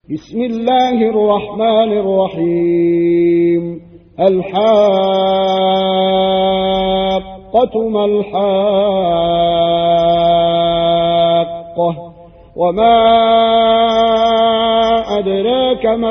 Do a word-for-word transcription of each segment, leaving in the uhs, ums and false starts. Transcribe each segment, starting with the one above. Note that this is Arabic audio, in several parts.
بسم الله الرحمن الرحيم. الحاقة ما الحاقة وما أدراك ما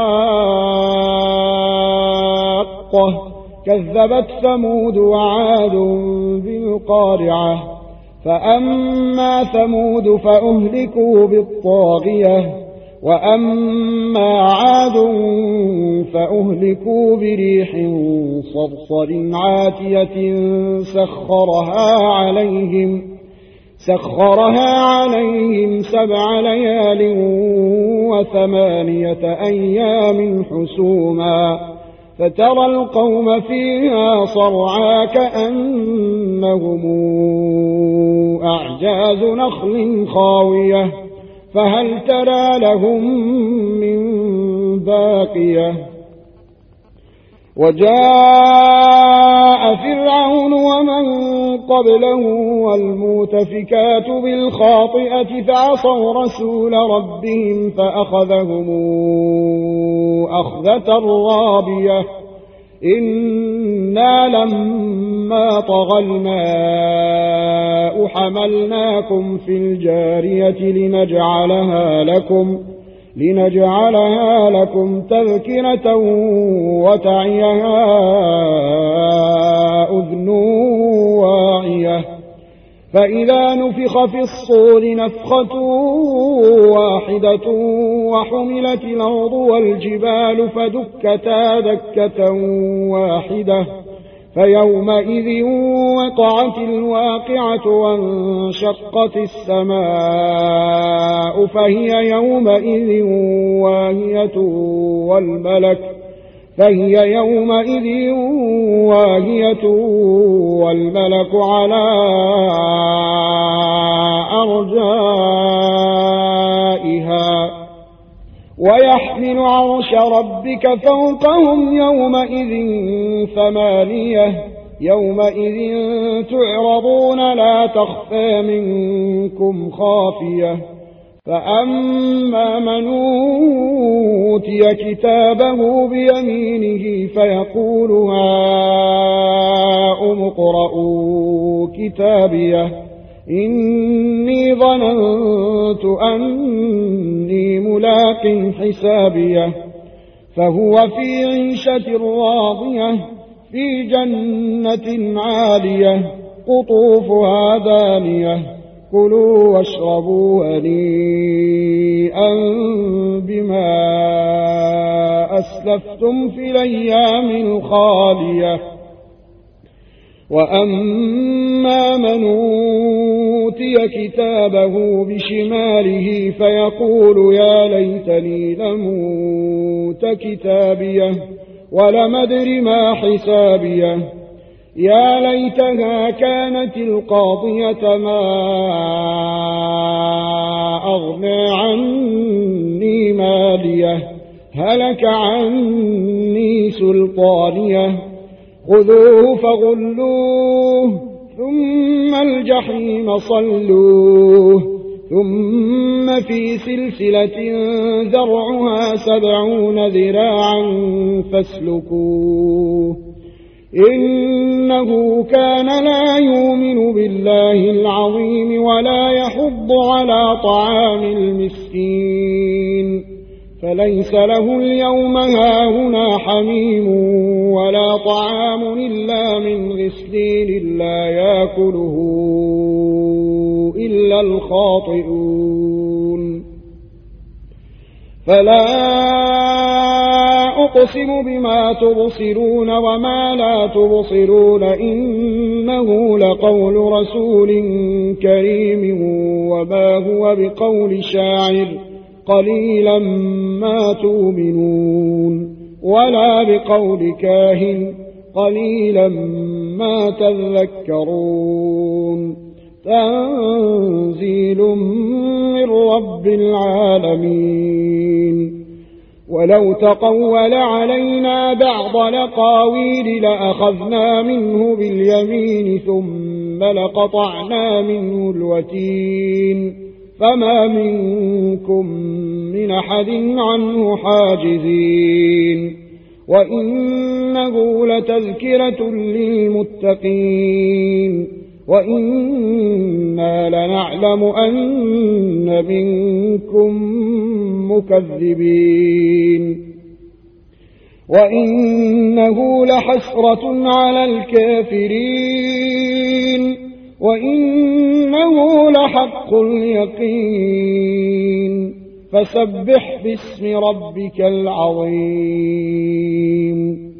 الحاقة كذبت ثمود وعاد بالقارعة فأما ثمود فأهلكوا بالطاغية وأما عاد فأهلكوا بريح صرصر عاتية سخرها عليهم سخرها عليهم سبع ليال وثمانية أيام حسوما فترى القوم فيها صرعا كأنهم أعجاز نخل خاوية فهل ترى لهم من باقية. وجاء فرعون ومن قبله والمؤتفكات بالخاطئة فعصوا رسول ربهم فأخذهم أخذة رابية إنا لما طغى الماء حملناكم في الجارية لنجعلها لكم لنجعلها لكم تذكرة وتعيها أذن واعية فإذا نفخ في الصور نفخة واحدة وحملت الأرض والجبال فدكتا دكة واحدة فيومئذ وقعت الواقعة وانشقت السماء فهي يومئذ واهية والملك فهي يومئذ واهية والملك على أرجائها ويحمل عرش ربك فوقهم يومئذ ثمانية يومئذ تعرضون لا تخفى منكم خافية فأما من أوتي كتابه بيمينه فيقول هاؤم اقرءوا كتابيه إني ظننت أني ملاق حسابيه فهو في عيشة راضية في جنة عالية قطوفها دانية كلوا واشربوا هنيئا بما أسلفتم في الأيام الخالية. وأما من أوتي كتابه بشماله فيقول يا ليتني لموت كتابيه ولم أدر ما حسابيه يا ليتها كانت القاضية ما أغنى عني ماليه هلك عني سلطانيه خذوه فغلوه ثم الجحيم صلوه ثم في سلسلة ذرعها سبعون ذراعا فاسلكوه إنه كان لا يؤمن بالله العظيم ولا يحض على طعام المسكين فليس له اليوم هاهنا حميم ولا طعام إلا من غسلين لا يأكله إلا الخاطئون. فلا أقسم بما تبصرون وما لا تبصرون إنه لقول رسول كريم وما هو بقول شاعر قليلا ما تؤمنون ولا بقول كاهن قليلا ما تذكرون تنزيل من رب العالمين. ولو تقول علينا بعض الأقاويل لأخذنا منه باليمين ثم لقطعنا منه الوتين فما منكم من أحد عنه حاجزين وإنه لتذكرة للمتقين وإنا لنعلم أن منكم مكذبين وإنه لحسرة على الكافرين وإنه لحق اليقين فسبح باسم ربك العظيم